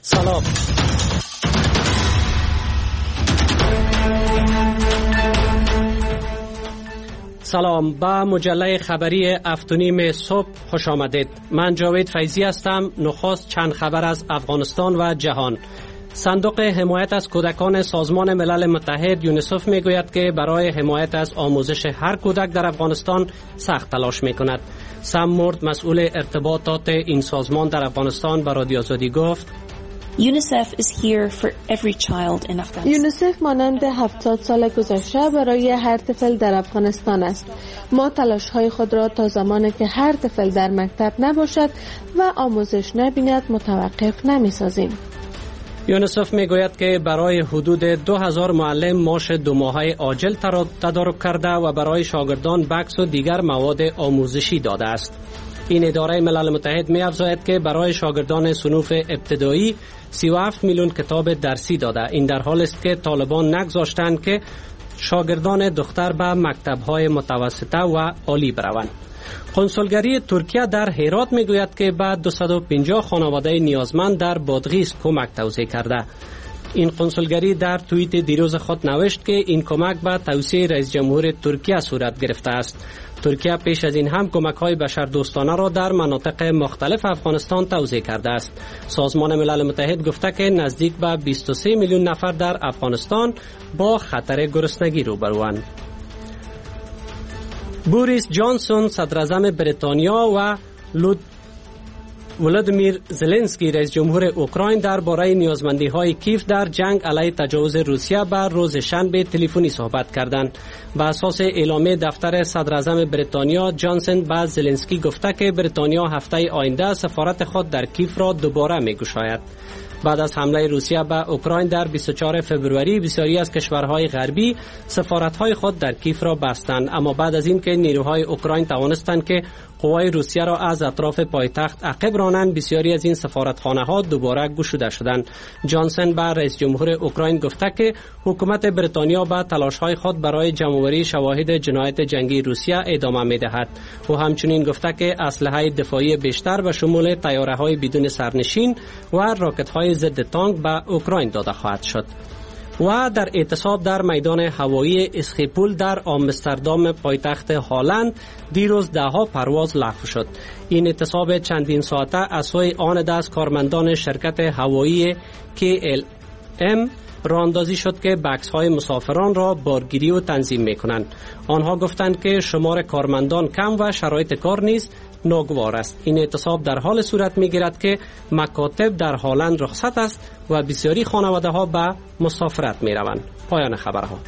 سلام به مجله خبری 7:30 صبح خوش آمدید. من جاوید فیضی هستم. نخست چند خبر از افغانستان و جهان. صندوق حمایت از کودکان سازمان ملل متحد یونیسف میگوید که برای حمایت از آموزش هر کودک در افغانستان سخت تلاش میکند. سم مورد، مسئول ارتباطات این سازمان در افغانستان، به رادیو آزادی گفت UNICEF is here for every child in Afghanistan. یونیسف مانند 70 سال گذشته برای هر طفل در افغانستان است. ما تلاش‌های خود را تا زمانی که هر طفل در مکتب نباشد و آموزش نبیند متوقف نمی‌سازیم. یونیسف میگوید که برای حدود 2000 معلم معاش 2 ماهه عاجل تدارک کرده و برای شاگردان بکس و دیگر مواد آموزشی داده است. این اداره ملل متحد می‌افزاید که برای شاگردان صنوف ابتدایی 37 میلیون کتاب درسی داده. این در حالی است که طالبان نگذاشتند که شاگردان دختر به مکتب‌های متوسطه و عالی بروند. کنسولگری ترکیه در هرات میگوید که بعد 250 خانواده نیازمند در بادغیس کمک توزیع کرده. این کنسولگری در توییت دیروز خود نوشت که این کمک به توصیه رئیس جمهور ترکیه صورت گرفته است. ترکیه پیش از این هم کمک‌های بشردوستانه را در مناطق مختلف افغانستان توزیع کرده است. سازمان ملل متحد گفته که نزدیک به 23 میلیون نفر در افغانستان با خطر گرسنگی روبروند. بوریس جانسون صدراعظم بریتانیا و ولادیمیر زلنسکی رئیس جمهور اوکراین درباره نیازمندی‌های کیف در جنگ علیه تجاوز روسیه بر روز شنبه تلفنی صحبت کردند. بر اساس اعلامیه دفتر صدراعظم بریتانیا، جانسون به زلنسکی گفته که بریتانیا هفته آینده سفارت خود در کیف را دوباره می‌گشاید. بعد از حمله روسیه به اوکراین در 24 فوریه بسیاری از کشورهای غربی سفارت‌های خود در کیف را بستند، اما بعد از اینکه نیروهای اوکراین توانستند که قوای روسیه را از اطراف پایتخت عقب رانند، بسیاری از این سفارتخانه‌ها دوباره گشوده شدند. جانسون به رئیس جمهور اوکراین گفته که حکومت بریتانیا به تلاش‌های خود برای جمع‌آوری شواهد جنایت جنگی روسیه ادامه می‌دهد. او همچنین گفته که اسلحه دفاعی بیشتر به شمول طیاره‌های بدون سرنشین و راکت‌های ضد تانک به اوکراین داده خواهد شد. و در اعتصاب در میدان هوایی اسخیپول در آمستردام پایتخت هلند دیروز 10 پرواز لغو شد. این اعتصاب چندین ساعته از سوی آن دست کارمندان شرکت هوایی KLM راه اندازی شد که بکس های مسافران را بارگیری و تنظیم می کنند. آنها گفتند که شمار کارمندان کم و شرایط کار نیز ناگوار است. این اعتصاب در حال صورت می گیرد که مکاتب در هلند رخصت است و بسیاری خانواده ها به مسافرت می روند. پایان خبرها.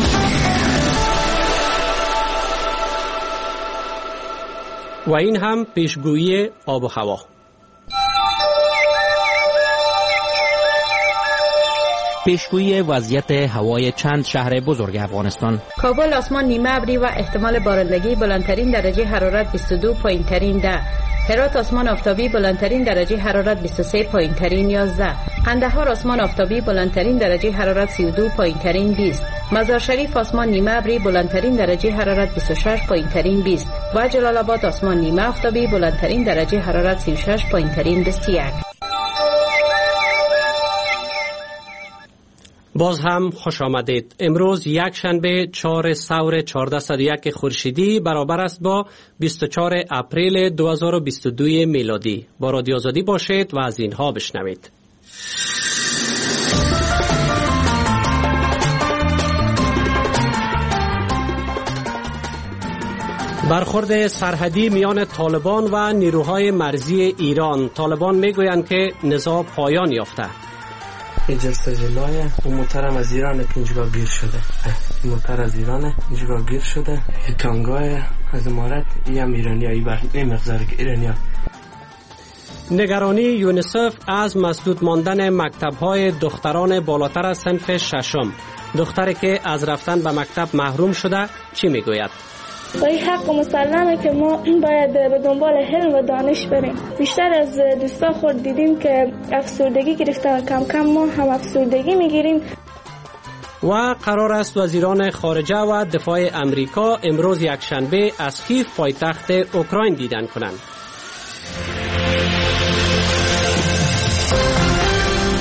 و این هم پیشگویی آب و هوا. پیشگویی وضعیت هوای چند شهر بزرگ افغانستان. کابل آسمان نیمه ابری و احتمال بارندگی، بلندترین درجه حرارت 22، پایینترین 10. هرات آسمان آفتابی، بلندترین درجه حرارت 23، پایینترین 11. قندهار آسمان آفتابی، بلندترین درجه حرارت 32، پایینترین 20. مزار شریف آسمان نیمه ابری، بلندترین درجه حرارت 26، پایینترین 20. و جلال آباد آسمان نیمه آفتابی، بلندترین درجه حرارت 36، پایینترین 21. باز هم خوش آمدید. امروز یک شنبه 4 ثور 1401 خورشیدی برابر است با 24 اپریل 2022 میلادی. با رادیو آزادی باشید و از اینها بشنوید. برخورد سرحدی میان طالبان و نیروهای مرزی ایران. طالبان میگویند که نزاع پایان یافته. جلسه جلوی اون موتر هم از ایران اینجا گیر شده. این موتر از ایران اینجا گیر شده. تانگای از امارات هم ایرانی بر این مقدار ایرانی. نگرانی یونیسف از مسدود ماندن مکتب‌های دختران بالاتر از صنف ششم. دختری که از رفتن به مکتب محروم شده چی میگوید؟ و این حق مسلمه که ما باید به دنبال علم و دانش بریم. بیشتر از دوستا خود دیدیم که افسردگی گرفتن و کم کم ما هم افسردگی میگیریم. و قرار است وزیران خارجه و دفاع امریکا امروز یکشنبه از کیف پایتخت اوکراین دیدن کنند.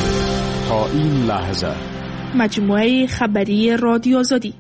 این لحظه مجموعه خبری رادیو آزادی.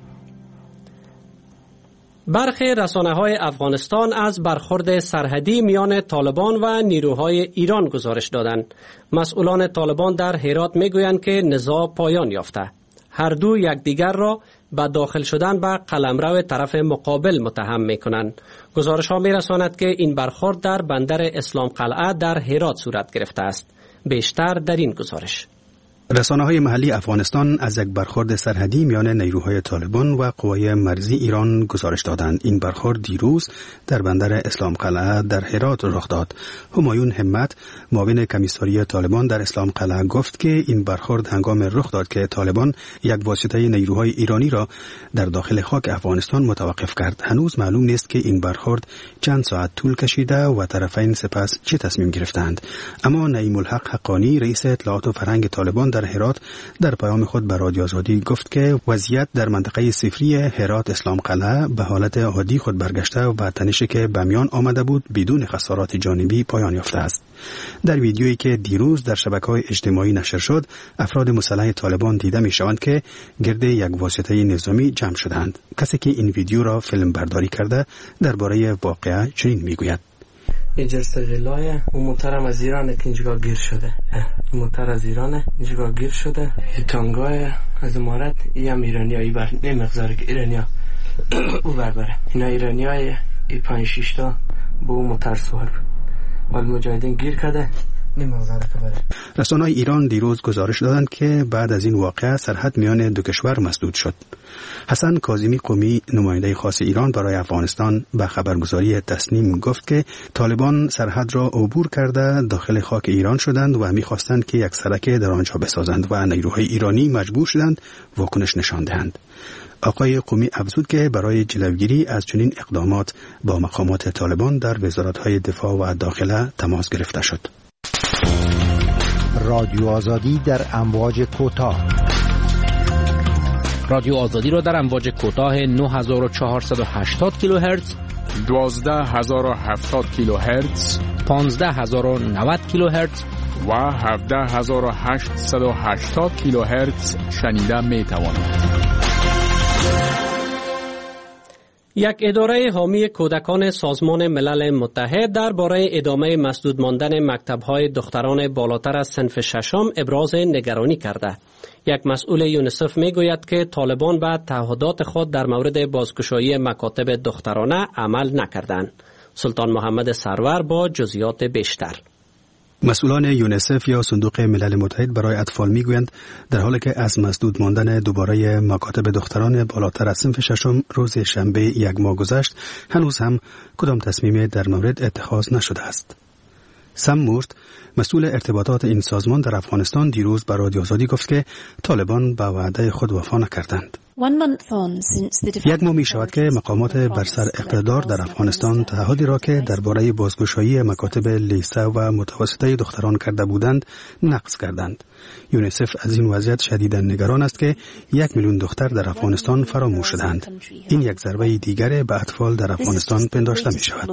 برخی رسانه‌های افغانستان از برخورد سرحدی میان طالبان و نیروهای ایران گزارش دادند. مسئولان طالبان در هرات میگویند که نزاع پایان یافته. هر دو یکدیگر را به داخل شدن به قلمرو طرف مقابل متهم میکنند. گزارش ها میرساند که این برخورد در بندر اسلام قلعه در هرات صورت گرفته است. بیشتر در این گزارش. رسانه‌های محلی افغانستان از یک برخورد سرحدی میان نیروهای طالبان و قوای مرزی ایران گزارش دادند. این برخورد دیروز در بندر اسلام قلعه در هرات رخ داد. همایون همت، معاون کمیساری طالبان در اسلام قلعه گفت که این برخورد هنگام رخ داد که طالبان یک واسطه نیروهای ایرانی را در داخل خاک افغانستان متوقف کرد. هنوز معلوم نیست که این برخورد چند ساعت طول کشیده و طرفین سپس چه تصمیم گرفتند. اما نعیم الحق حقانی، رئیس اطلاعات و فرهنگ طالبان در هرات، در پیام خود به رادیو آزادی گفت که وضعیت در منطقه صفری هرات اسلام قلعه به حالت عادی خود برگشته و تنشی که به میان آمده بود بدون خسارات جانبی پایان یافته است. در ویدیویی که دیروز در شبکه‌های اجتماعی نشر شد، افراد مسلح طالبان دیده می‌شوند که گرد یک واسطه نظامی جمع شدند. کسی که این ویدیو را فیلم برداری کرده درباره واقعه چنین میگوید: جلسه غلای اون موترم از ایران که اینجا گیر شده. موتر از ایران اینجا گیر شده. تانگای از امارات هم ایرانیایی بر نمیگذاره که ایرانیا او بره. اینا ایرانیای 5-6 تا با اون موتر سوار بود. ولی مجاهدین گیر کرده. رسانه‌های ایران دیروز گزارش دادند که بعد از این واقعه سرحد میان دو کشور مسدود شد. حسن کاظمی قمی، نماینده خاص ایران برای افغانستان، به خبرگزاری تسنیم گفت که طالبان سرحد را عبور کرده داخل خاک ایران شدند و می‌خواستند که یک سرک در آنجا بسازند و نیروهای ایرانی مجبور شدند واکنش نشان دهند. آقای قمی افزود که برای جلوگیری از چنین اقدامات با مقامات طالبان در وزارت‌های دفاع و داخله تماس گرفته شد. رادیو آزادی در امواج کوتاه. رادیو آزادی را در امواج کوتاه 9480 کیلوهرتز، 12070 کیلوهرتز، 15090 کیلوهرتز و 17880 کیلوهرتز شنیده می توانید. یک اداره حامی کودکان سازمان ملل متحد درباره ادامه مسدود ماندن مکتب‌های دختران بالاتر از صنف ششم ابراز نگرانی کرده. یک مسئول یونیسف میگوید که طالبان به تعهدات خود در مورد بازگشایی مکاتب دخترانه عمل نکردند. سلطان محمد سرور با جزئیات بیشتر. مسئولان یونیسف یا صندوق ملل متحد برای اطفال میگویند در حالی که از مسدود ماندن دوباره مکاتب دختران بالاتر از صنف ششم روز شنبه یک ماه گذشت، هنوز هم کدام تصمیم در مورد اتخاذ نشده است. سم مورت، مسئول ارتباطات این سازمان در افغانستان، دیروز به رادیو آزادی گفت که طالبان به وعده خود وفا نکردند. یک ماه می شود که مقامات بر سر اقتدار در افغانستان تعهدی را که درباره بازگشایی مکاتب لیسه و متوسطه دختران کرده بودند نقض کردند. یونیسف از این وضعیت شدیداً نگران است که 1 میلیون دختر در افغانستان فراموش شدند. این یک ضربه دیگر به اطفال در افغانستان پنداشته می شود.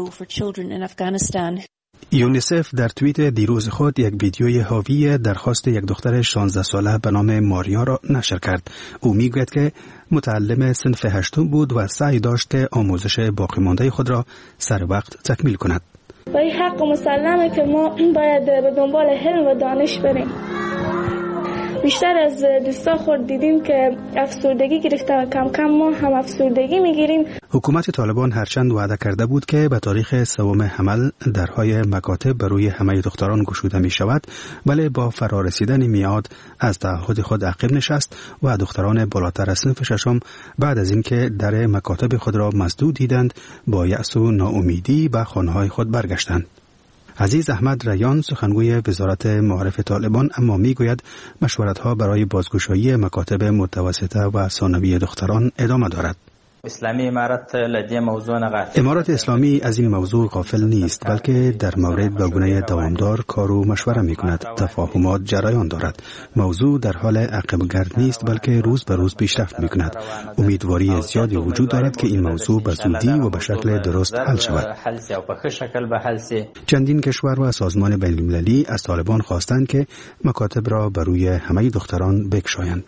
یونیسف در توییت دیروز خود یک ویدیوی حاوی درخواست یک دختر 16 ساله به نام ماریا را نشر کرد. او میگوید که متعلم صنف 8 بود و سعی داشت که آموزش باقی مانده خود را سر وقت تکمیل کند. و این حق مسلمه که ما باید به دنبال علم و دانش بریم. بیشتر از دوستا خود دیدیم که افسردگی گرفته و کم کم ما هم افسردگی میگیریم. حکومت طالبان هرچند وعده کرده بود که به تاریخ 3 حمل درهای مکاتب بر روی همه دختران گشوده می شود، ولی با فرارسیدن میعاد از تعهد خود عقب نشست و دختران بالاتر از صنف ششم بعد از اینکه در مکاتب خود را مسدود دیدند با یأس و ناامیدی به خانه‌های خود برگشتند. عزیز احمد ریان، سخنگوی وزارت معارف طالبان، اما میگوید مشورت‌ها برای بازگشایی مکاتب متوسطه و ثانوی دختران ادامه دارد. اسلامی امارت اسلامی از این موضوع غافل نیست، بلکه در مورد با گونه دوامدار کار و مشوره می کند. تفاهمات جریان دارد. موضوع در حال عقب گرد نیست، بلکه روز به روز پیشرفت می کند. امیدواری زیادی وجود دارد که این موضوع به زودی و به شکل درست حل شود. چندین کشور و سازمان بین المللی از طالبان خواستند که مکاتب را بر روی همه دختران بگشایند.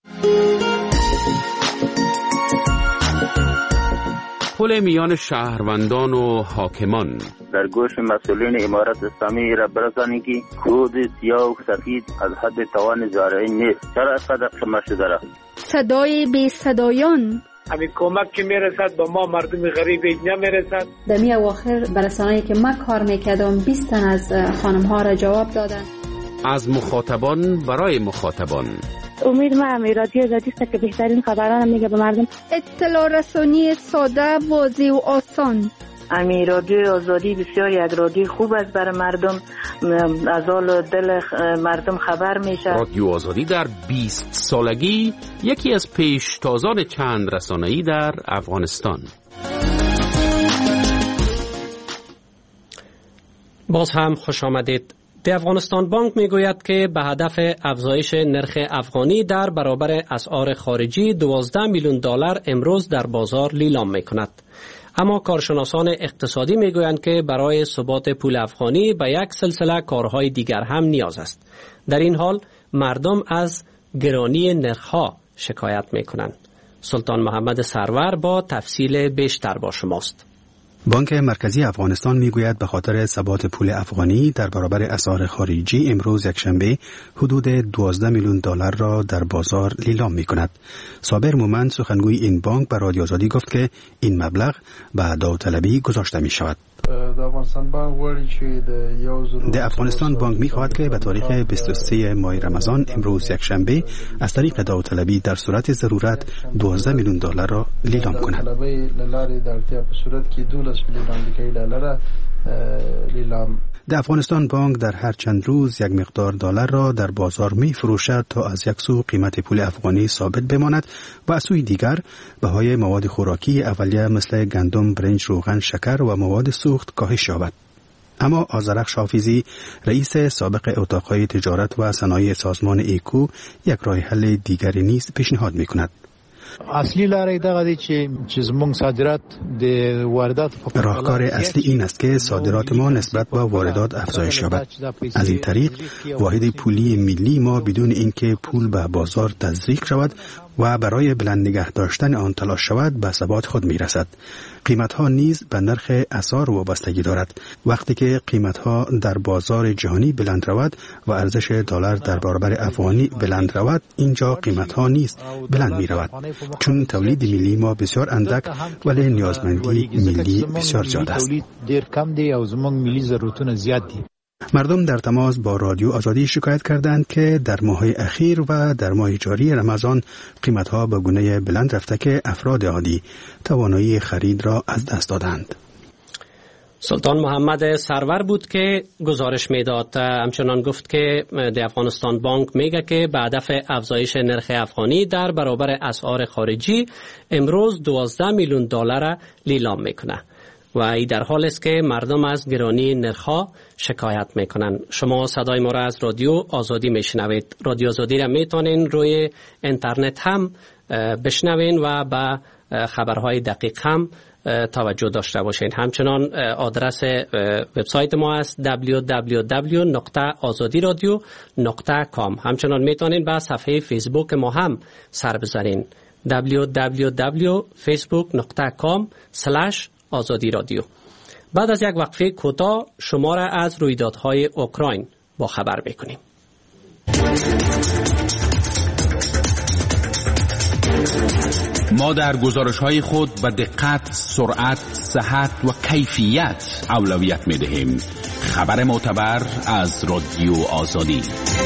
پل میان شهروندان و حاکمان در گوش مسئولین امارت اسلامی را برسانید که کود سیاه و سفید از حد توان زارعین نیست. چرا اینقدر شما شده را؟ صدای بی صدایان، همین کمک که میرسد با ما مردم غریب نمیرسد. در می اواخر برسانه‌ای که من کار میکردم 20 تن از خانم ها را جواب دادن. از مخاطبان برای مخاطبان. امید ما رادیو آزادی است که بهترین خبران میگه به مردم. اطلاع رسانی ساده، واضح و آسان. رادیو آزادی بسیار یک رادیو خوب است برای مردم، از حال دل مردم خبر میشه. رادیو آزادی در 20 سالگی یکی از پیشتازان چند رسانه‌ای در افغانستان. باز هم خوش آمدید. د افغانستان بانک میگوید که به هدف افزایش نرخ افغانی در برابر اسعار خارجی 12 میلیون دلار امروز در بازار لیلام میکند. اما کارشناسان اقتصادی میگویند که برای ثبات پول افغانی به یک سلسله کارهای دیگر هم نیاز است. در این حال مردم از گرانی نرخ‌ها شکایت میکنند. سلطان محمد سرور با تفصیل بیشتر با شماست. بانک مرکزی افغانستان میگوید به خاطر ثبات پول افغانی در برابر اسعار خارجی امروز یکشنبه حدود 12 میلیون دلار را در بازار لیلام میکند. صابر مومند سخنگوی این بانک به رادیو آزادی گفت که این مبلغ به داوطلبی گذاشته می شود. د افغانستان بانک می‌خواهد که به تاریخ 23 ماه رمضان امروز یکشنبه از طریق داوطلبی در صورت ضرورت 12 میلیون دلار را لیلام کند. د افغانستان بانک در هر چند روز یک مقدار دلار را در بازار می فروشد تا از یک سو قیمت پول افغانی ثابت بماند و از سوی دیگر بهای مواد خوراکی اولیه مثل گندم، برنج، روغن، شکر و مواد سوخت کاهش یابد. اما آذرخش حافظی رئیس سابق اتاقهای تجارت و صنایع سازمان ایکو یک راه حل دیگری نیز پیشنهاد می کند. اصلی لاره دغه دی چې زموږ صادرات د واردات راهکار اصلی این است که صادرات ما نسبت به واردات افزایش یابد. از این طریق واحد پولی ملی ما بدون اینکه پول به بازار تزریق شود و برای بلند نگه داشتن آن تلاش شود به ثبات خود میرسد. قیمت‌ها نیز به نرخ اسعار وابستگی دارد. وقتی که قیمت‌ها در بازار جهانی بلند رود و ارزش دلار در برابر افغانی بلند رود، اینجا قیمت‌ها نیز بلند می‌رود. چون تولید ملی ما بسیار اندک ولی نیازمندی ملی بسیار زیاد است. مردم در تماس با رادیو آزادی شکایت کردند که در ماه‌های اخیر و در ماه جاری رمضان قیمت‌ها به گونه بلند رفته که افراد عادی توانایی خرید را از دست دادند. سلطان محمد سرور بود که گزارش میداد. همچنان گفت که د افغانستان بانک میگه که به هدف افزایش نرخ افغانی در برابر اسعار خارجی امروز 12 میلیون دلار لیلام میکنه و این در حال است که مردم از گرانی نرخ‌ها شکایت میکنن. شما صدای ما را از رادیو آزادی میشنوید. رادیو آزادی را میتونین روی اینترنت هم بشنوین و به خبرهای دقیق هم توجه داشته باشین. همچنان آدرس وبسایت ما است www.azadiradio.com. همچنان میتونین به صفحه فیسبوک ما هم سر بزنین www.facebook.com/آزادی رادیو. بعد از یک وقفه کوتاه شما را از رویدادهای اوکراین با خبر میکنیم. ما در گزارش‌های خود به دقت، سرعت، صحت و کیفیت اولویت می‌دهیم. خبر معتبر از رادیو آزادی.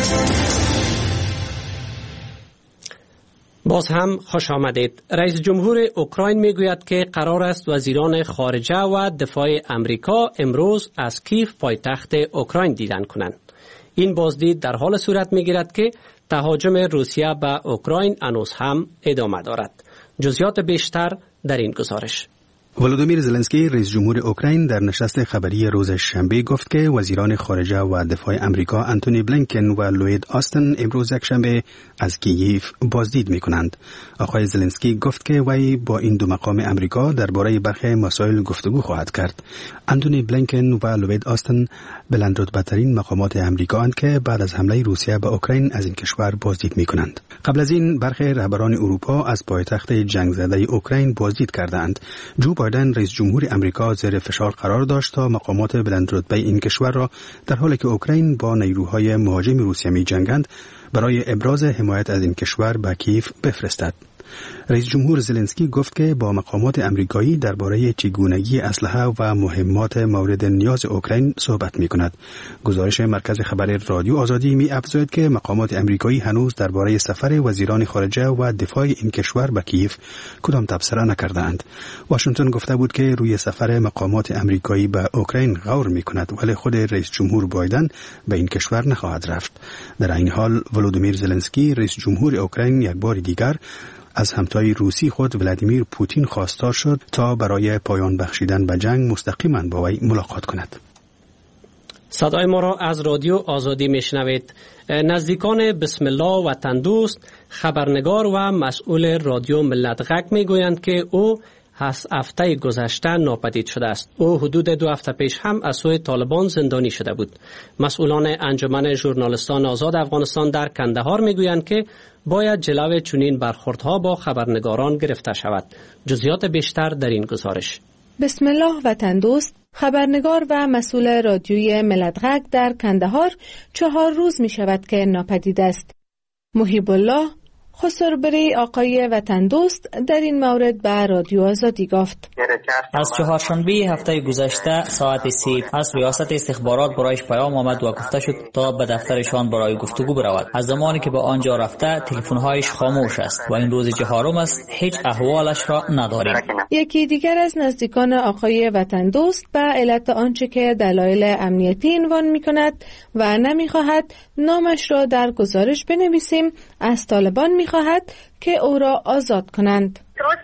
باز هم خوش آمدید. رئیس جمهور اوکراین میگوید که قرار است وزیران خارجه و دفاع امریکا امروز از کیف پایتخت اوکراین دیدن کنند. این بازدید در حال صورت میگیرد که تهاجم روسیه به اوکراین هنوز هم ادامه دارد. جزئیات بیشتر در این گزارش. ولودیمیر زلنسکی رئیس جمهور اوکراین در نشست خبری روز شنبه گفت که وزیران خارجه و دفاع امریکا آنتونی بلینکن و لوید آستن امروز یکشنبه از کییف بازدید می‌کنند. آقای زلنسکی گفت که وی با این دو مقام امریکا درباره برخی مسائل گفتگو خواهد کرد. آنتونی بلینکن و لوید آستن بلندرتبه‌ترین مقامات امریکااند که بعد از حمله روسیه به اوکراین از این کشور بازدید می‌کنند. قبل از این برخی رهبران اروپا از پایتخت جنگ زده اوکراین بازدید کردند. جو بایدن رئیس جمهور امریکا زیر فشار قرار داشت تا مقامات بلندرتبه این کشور را در حالی که اوکراین با نیروهای مهاجم روسیه می‌جنگند برای ابراز حمایت از این کشور به کیف بفرستد. رئیس جمهور زلنسکی گفت که با مقامات امریکایی درباره چگونگی اسلحه و مهمات مورد نیاز اوکراین صحبت می‌کند. گزارش مرکز خبر رادیو آزادی می‌افزاید که مقامات امریکایی هنوز درباره سفر وزیران خارجه و دفاع این کشور به کیف کدام تبصره نکردند. واشنگتن گفته بود که روی سفر مقامات امریکایی به اوکراین غور می‌کند، ولی خود رئیس جمهور بایدن به این کشور نخواهد رفت. در این حال ولودیمیر زلنسکی رئیس جمهور اوکراین یک بار دیگر از همتای روسی خود ولادیمیر پوتین خواستار شد تا برای پایان بخشیدن به جنگ مستقیما با وی ملاقات کند. صدای ما را از رادیو آزادی میشنوید. نزدیکان بسم الله وطن دوست خبرنگار و مسئول رادیو ملت غک میگویند که او از هفته گذشته ناپدید شده است. او حدود 2 هفته پیش هم از سوی طالبان زندانی شده بود. مسئولان انجمن ژورنالیستان آزاد افغانستان در کندهار میگویند که باید جلوی چنین برخوردها با خبرنگاران گرفته شود. جزئیات بیشتر در این گزارش. بسم الله وطن دوست خبرنگار و مسئول رادیوی ملت غک در کندهار 4 روز می شود که ناپدید است. محیب الله خسربری آقای وطن دوست در این مورد به رادیو آزادی گفت: از چهارشنبه هفته گذشته ساعت 3 از ریاست استخبارات برایش پیام آمد و گفته شد تا به دفترشان برای گفتگو برود. از زمانی که به آنجا رفته تلفن‌هایش خاموش است و این روز 4 است، هیچ احوالش را نداریم. یکی دیگر از نزدیکان آقای وطن دوست به علت آنچه که دلایل امنیتی عنوان می‌کند و نمی‌خواهد نامش را در گزارش بنویسیم، از طالبان می‌خواهد که او را آزاد کنند.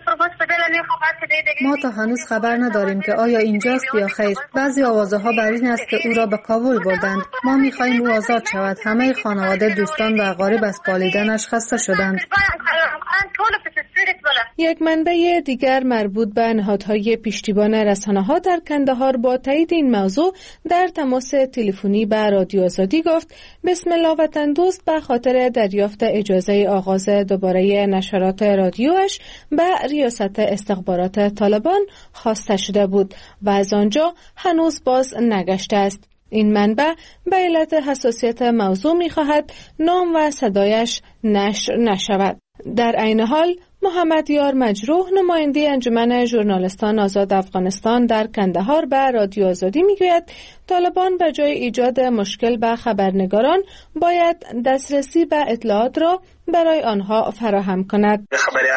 ما تا هنوز خبر نداریم که آیا اینجاست یا خیر. بعضی آوازها بر این است که او را به کابل بردند. ما می‌خواهیم او آزاد شود. همه خانواده، دوستان و اقارب از پالیدنش خسته شدند. یک منبع دیگر مربوط به نهادهای پشتیبان رسانه‌ها در کندهار با تایید این موضوع در تماس تلفنی به رادیو آزادی گفت: بسم الله وطن دوست به خاطر دریافت اجازه آغاز دوباره نشرات رادیوش به ریاست استخبارات طالبان خواسته شده بود و از آنجا هنوز باز نگشته است. این منبع به علت حساسیت موضوع می‌خواهد نام و صدایش نشر نشود. در عین حال محمد یار مجروح نماینده انجمن ژورنالیستان آزاد افغانستان در کندهار به رادیو آزادی میگوید طالبان به جای ایجاد مشکل به خبرنگاران باید دسترسی به اطلاعات را برای آنها فراهم کند.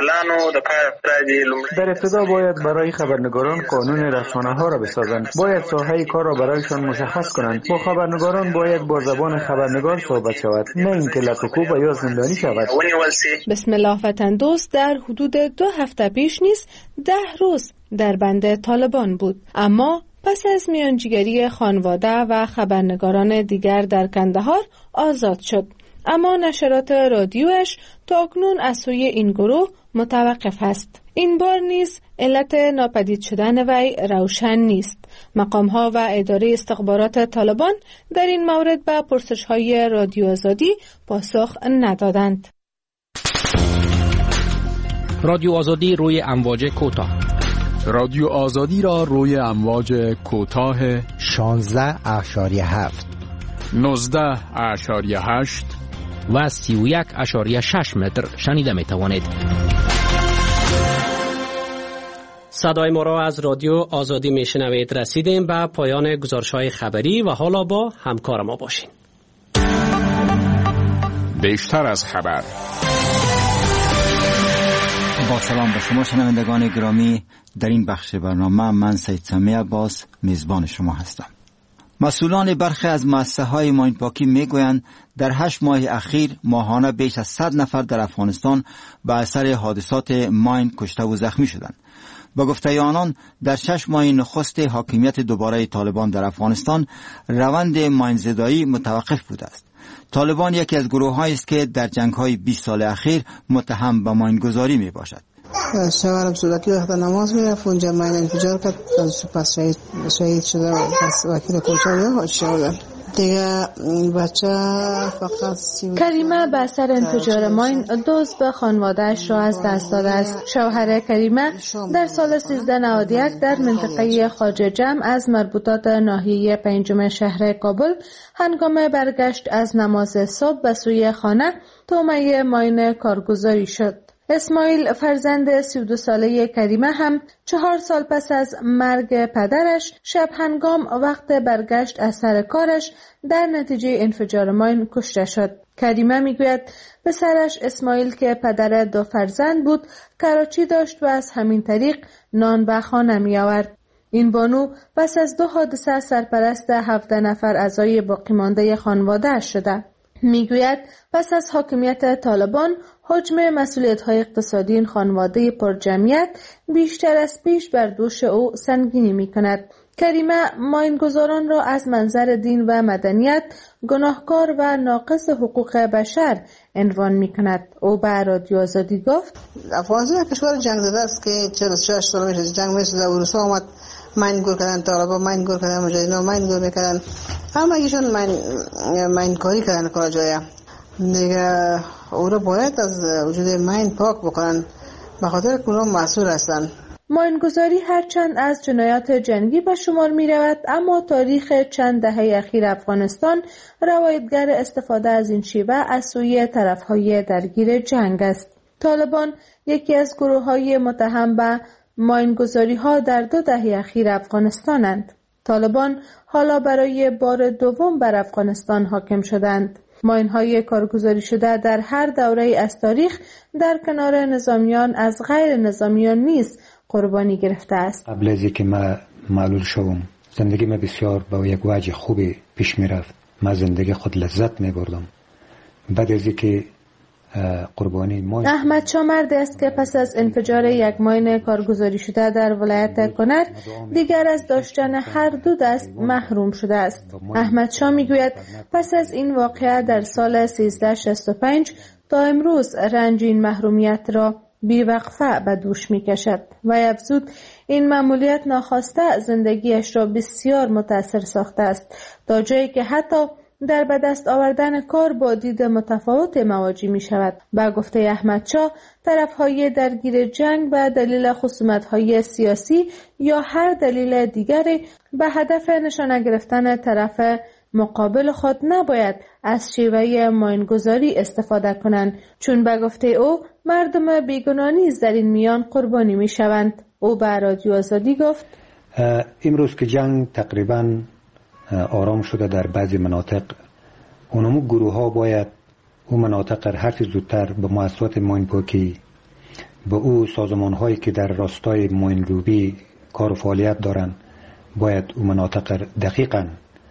در ابتدا باید برای خبرنگاران قانون رسانه‌ها را بسازند. باید ساحه کار را برایشان مشخص کنند. با خبرنگاران باید با زبان خبرنگار صحبت شود، نه اینکه لطوکوب یا زندانی شود. بسم الله وطن دوست در حدود 2 هفته پیش نیز 10 روز در بند طالبان بود، اما پس از میانجیگری خانواده و خبرنگاران دیگر در کندهار آزاد شد. اما نشرات رادیوش تاکنون از سوی این گروه متوقف است. این بار نیز علت ناپدید شدن وی روشن نیست. مقام‌ها و اداره استخبارات طالبان در این مورد به پرسش‌های رادیو آزادی پاسخ ندادند. رادیو آزادی روی امواج کوتاه. رادیو آزادی را روی امواج کوتاه 16.7 19.8 و 31.6 متر شنیده می توانید. صدای ما را از رادیو آزادی می شنوید. رسیدیم به پایان گزارش‌های خبری و حالا با همکار ما باشین. بیشتر از خبر. با سلام به شما شنوندگان گرامی، در این بخش برنامه من سید سامی عباس میزبان شما هستم. مسئولان برخی از مؤسسه‌های ماین پاکی میگویند در 8 ماه اخیر ماهانه بیش از 100 نفر در افغانستان به اثر حادثات ماین کشته و زخمی شدند. با گفته آنان در 6 ماه نخست حاکمیت دوباره طالبان در افغانستان روند ماین زدایی متوقف بوده است. طالبان یکی از گروه‌هایی است که در جنگ‌های 20 سال اخیر متهم به ماین گذاری می باشد. شوهرم سودکی وقت نماز میرفت اونجا ماین انفجار کرد، پس شهید شده و پس وکیل کوچه شدن دیگه. بچه فقط کریمه به اثر انفجار ماین دوست به خانواده‌اش را از دست داده است. شوهر کریمه در سال 1391 در منطقه خواجه جمع از مربوطات ناحیه 5 شهر کابل هنگام برگشت از نماز صبح به سوی خانه طعمه ماین کارگزاری شد. اسماعیل فرزند 32 ساله کریمه هم 4 سال پس از مرگ پدرش شب هنگام وقت برگشت از سر کارش در نتیجه انفجار ماین کشته شد. کریمه میگوید پسرش اسماعیل که پدر 2 فرزند بود کراچی داشت و از همین طریق نان به خانه می آورد. این بانو پس از 2 حادثه سرپرست 17 نفر اعضای باقی مانده خانواده شده. میگوید پس از حاکمیت طالبان حجم مسئولیت‌های اقتصادی این خانواده پرجمعیت بیشتر از پیش بر دوش او سنگینی می‌کند. کریمه ماینگذاران را از منظر دین و مدنیت گناهکار و ناقض حقوق بشر عنوان می‌کند. او به رادیو آزادی گفت افغانستان کشور جنگ زده است که 46 سال میشه جنگ میشه. اروپا آمد ماین گور کردن، طالبان ماین گور کردن، مجاهدین ماین گور میکردن، همه ایشون ماین کاری کردن کار جای دیگه. او را باید از وجود ماین پاک بکنن، به خاطر که اونا مسئول هستن. ماینگذاری هرچند از جنایات جنگی به شمار می رود، اما تاریخ چند دهه اخیر افغانستان روایتگر استفاده از این شیوه از سوی طرفهای درگیر جنگ است. طالبان یکی از گروه‌های متهم به ماینگذاری ها در 2 دهه اخیر افغانستانند. طالبان حالا برای بار دوم بر افغانستان حاکم شدند. ماین های کارگزاری شده در هر دوره از تاریخ در کنار نظامیان از غیر نظامیان نیز قربانی گرفته است. قبل از اینکه من معلول شوم زندگی من بسیار با یک وجه خوبی پیش می رفت. من زندگی خود لذت می بردم. بعد از اینکه قربانی ماین احمد شاه مردی است که پس از انفجار یک ماین کارگزاری شده در ولایت کنر دیگر از داشتن هر 2 دست محروم شده است. احمد شاه میگوید پس از این واقعه در سال 1365 تا امروز رنج این محرومیت را بی‌وقفه به دوش میکشد و افزود این مأموریت ناخواسته زندگیش را بسیار متاثر ساخته است تا جایی که حتی در به دست آوردن کار با دید متفاوت مواجه می شود. با گفته احمد شاه طرفهای درگیر جنگ به دلیل خصومت‌های سیاسی یا هر دلیل دیگری به هدف نشانه گرفتن طرف مقابل خود نباید از شیوه ماینگذاری استفاده کنند، چون به گفته او مردم بیگناه نیز در این میان قربانی می شوند. او به رادیو آزادی گفت امروز که جنگ تقریباً آرام شده در بعضی مناطق، اونمو گروه ها باید اون مناطق هر چه زودتر به مؤسسات ماین پاکی، به او سازمان هایی که در راستای ماین روبی کار و فعالیت دارن باید اون مناطق دقیقاً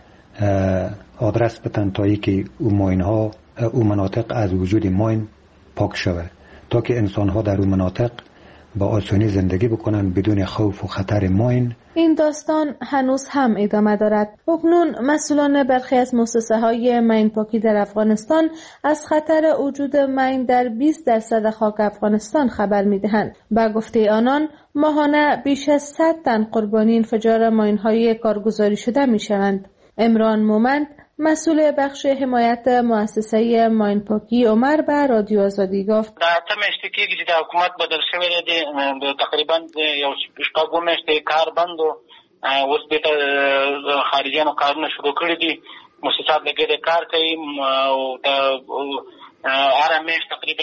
آدرس بتن تا که اون مناطق از وجود ماین پاک شود تا که انسان ها در اون مناطق با آسانی زندگی بکنن بدون خوف و خطر ماین. این داستان هنوز هم ادامه دارد. اکنون مسئولان برخی از مؤسسه‌های ماین پاکی در افغانستان از خطر وجود ماین در 20% خاک افغانستان خبر می‌دهند. با گفته آنان ماهانه بیش از 100 تن قربانی انفجار ماین‌های کارگزاری شده می‌شوند. عمران مومند مسئول بخش حمایت مؤسسه ماین پاکی عمر به رادیو آزادی گفت دا ته میاشتې کېږي چې د حکومت بدل شوی دی تقریبا یو شپږ میاشتې کار بند و اوس بیرته خارجیانو کارونه شروع کړي دي مؤسسات لګیا دي کار کوي او هره میاشت تقریبا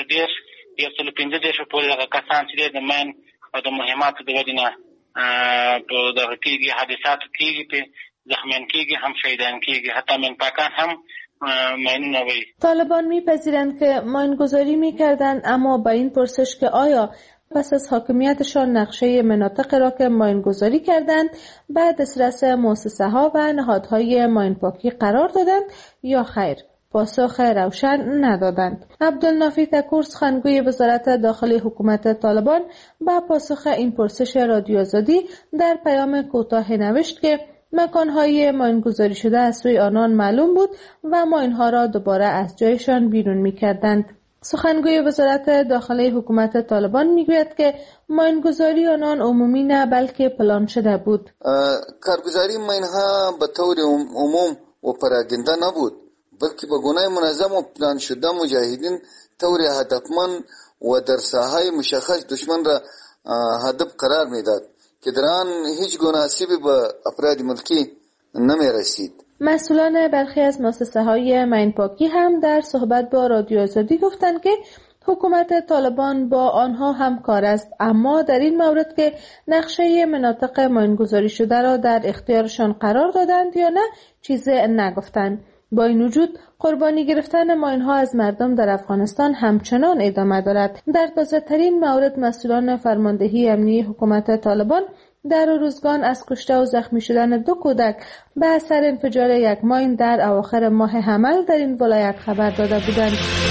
115 پورې دغه کسان چې د ماین او د مهماتو د وجې نه دغه کېږي حادثاتو کېږي پې زخمیان کیږي هم شهیدان کیږي حتی من پاکان هم ماینونه وی. طالبان میپذیرند که ماینگذاری میکردند، اما با این پرسش که آیا پس از حاکمیتشان نقشه مناطق را که ماینگذاری کردند به دسترس مؤسسه ها و نهادهای ماینپاکی قرار دادند یا خیر؟ پاسخ روشن ندادند. عبدالنافی تکور سخنگوی وزارت داخلی حکومت طالبان با پاسخ این پرسش رادیو آزادی در پیام کوتاه نوشت که مکانهای ماینگذاری شده از سوی آنان معلوم بود و ماینها را دوباره از جایشان بیرون می‌کردند. سخنگوی وزارت داخلی حکومت طالبان میگوید که ماینگذاری آنان عمومی نه بلکه پلان شده بود. کارگزاری ماینها به طور عموم و پراگنده نبود، بلکه به گونه منظم و پلان شده مجاهدین طور هدفمند و در ساحه مشخص دشمن را هدف قرار میداد که در آن هیچ گونه آسیبی به افراد ملکی نمی رسید. مسئولان برخی از مؤسسه‌های ماینپاکی هم در صحبت با رادیو آزادی گفتند که حکومت طالبان با آنها همکار است، اما در این مورد که نقشه مناطق ماینگذاری شده را در اختیارشان قرار دادند یا نه چیزی نگفتند. با این وجود قربانی گرفتن ماینها از مردم در افغانستان همچنان ادامه دارد. در تازه‌ترین مورد مسئولان فرماندهی امنیتی حکومت طالبان در روزگان از کشته و زخمی شدن 2 کودک به اثر انفجار یک ماین در اواخر ماه حمل در این ولایت خبر داده بودند.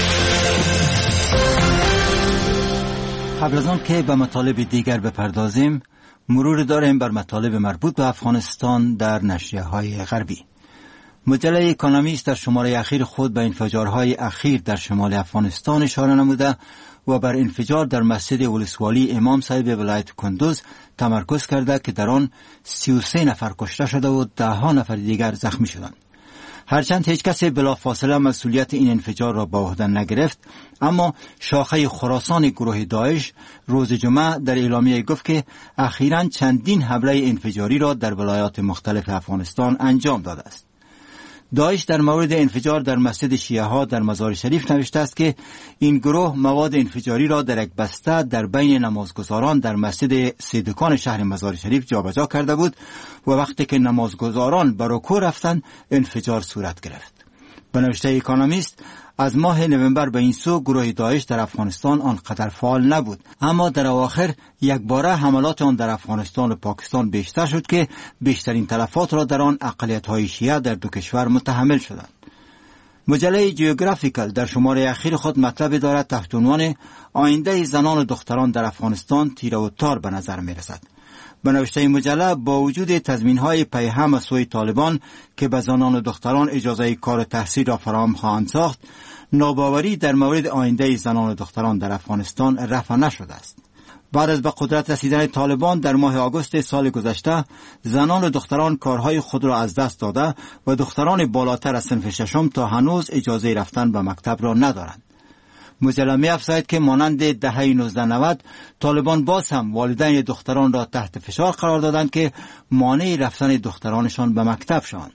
قبل از آن که به مطالب دیگر بپردازیم، مرور داریم بر مطالب مربوط به افغانستان در نشریه‌های غربی. مجله اکونومیست در شماره اخیر خود به انفجارهای اخیر در شمال افغانستان اشاره نموده و بر انفجار در مسجد ولسوالی امام صاحب ولایت کندوز تمرکز کرده که در آن 33 نفر کشته شده و 10 نفر دیگر زخمی شدند. هرچند هیچ کسی بلافاصله مسئولیت این انفجار را به عهده نگرفت، اما شاخه خراسان گروه داعش روز جمعه در اعلامیه گفت که اخیراً چندین حمله انفجاری را در ولایات مختلف افغانستان انجام داده است. داعش در مورد انفجار در مسجد شیعه ها در مزار شریف نوشته است که این گروه مواد انفجاری را در یک بسته در بین نمازگزاران در مسجد سیدکان شهر مزار شریف جابجا کرده بود و وقتی که نمازگزاران به رکوع رفتند انفجار صورت گرفت. به نوشته اکونومیست از ماه نوامبر به این سو گروه داعش در افغانستان آنقدر فعال نبود، اما در اواخر یک باره حملات آن در افغانستان و پاکستان بیشتر شد که بیشترین تلفات را در آن اقلیت‌های شیعه در 2 کشور متحمل شدند. مجله جیوگرافیکل در شماره اخیر خود مطلب دارد تحت عنوان آینده زنان و دختران در افغانستان تیره و تار به نظر می رسد. به نوشته مجله با وجود تضمین‌های پیهم از سوی طالبان که به زنان و دختران اجازه کار و تحصیل را فراهم خواهند ساخت، ناباوری در مورد آینده زنان و دختران در افغانستان رفع نشده است. بعد از به قدرت رسیدن طالبان در ماه آگوست سال گذشته، زنان و دختران کارهای خود را از دست داده و دختران بالاتر از صنف 6 تا هنوز اجازه رفتن به مکتب را ندارند. مجله می افزاید که مانند دهه 1990 طالبان باز هم والدین دختران را تحت فشار قرار دادند که مانع رفتن دخترانشان به مکتب شوند.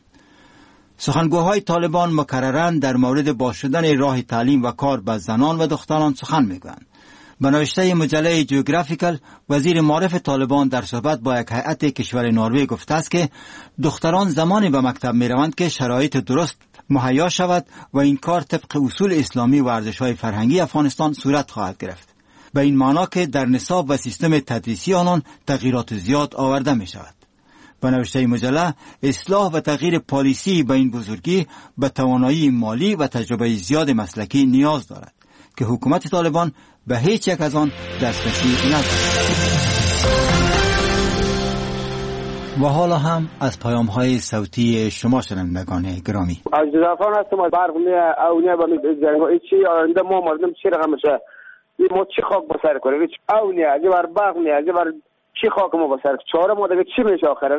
سخنگوهای طالبان مکرراً در مورد باز شدن راه تعلیم و کار به زنان و دختران سخن میگویند. به نوشته مجله جیوگرافیکل، وزیر معارف طالبان در صحبت با یک هیئت کشور نروژ گفته است که دختران زمانی به مکتب می روند که شرایط درست مهیا شود و این کار طبق اصول اسلامی و ارزش‌های فرهنگی افغانستان صورت خواهد گرفت. به این معنا که در نصاب و سیستم تدریسی آنان تغییرات زیاد آورده می شود. به نوشته مجله، اصلاح و تغییر پالیسی به این بزرگی به توانایی مالی و تجربه زیاد مسلکی نیاز دارد که حکومت طالبان به هیچ یک از آن دسترسی ندارد. و حالا هم از پیام‌های صوتی شما شنوندگان گرامی. از جزافان هستم، از برق میه او نه به جنگای چی آینده ما مردم چی رقم میشه، ما چی خاک بسر کنیم او نه اگه بر برق میه اگه بر چی خاک ما بسر چهار ما دیگه چی میشه آخره.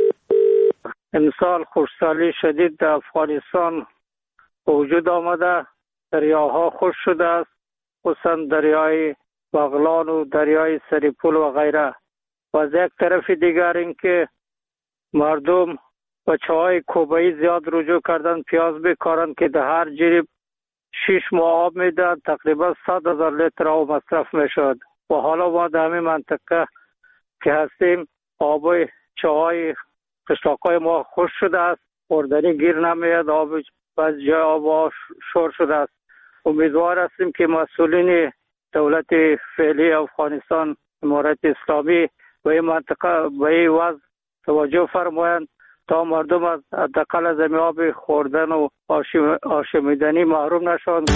امسال خشکسالی شدید در افغانستان وجود آمده، دریاها خشک شده است، خصوصا دریای بغلان و دریای سریپول و غیره. و از یک طرف دیگر اینکه مردم بچه‌های کوبایی زیاد رجوع کردن پیاز بکارن که در هر جریب 6 ماه آب میدن، تقریبا 100,000 لیتر آب مصرف میشد و حالا ما در همین منطقه که هستیم آب چاهای قشلاقای ما خشک شده است، خوردنی گیر نمیاد، آب بعض جای آب شور شده است. امیدوار هستیم که مسئولین دولت فعلی افغانستان امارت اسلامی به این منطقه به این وضع توجه فرمایند تا مردم از حداقل از آب خوردن و آشامیدنی محروم نشوند.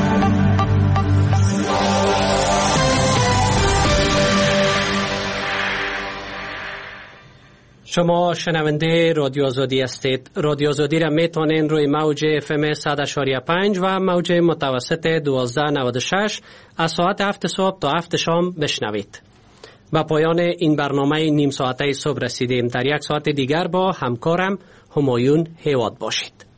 شما شنونده رادیو آزادی هستید. رادیو آزادی را میتونین روی موج FM 100.5 و موج متوسط 1296 از ساعت 7 صبح تا 7 شام بشنوید. و پایان این برنامه نیم ساعته صبح رسیدیم. در یک ساعت دیگر با همکارم همایون هیواد باشید.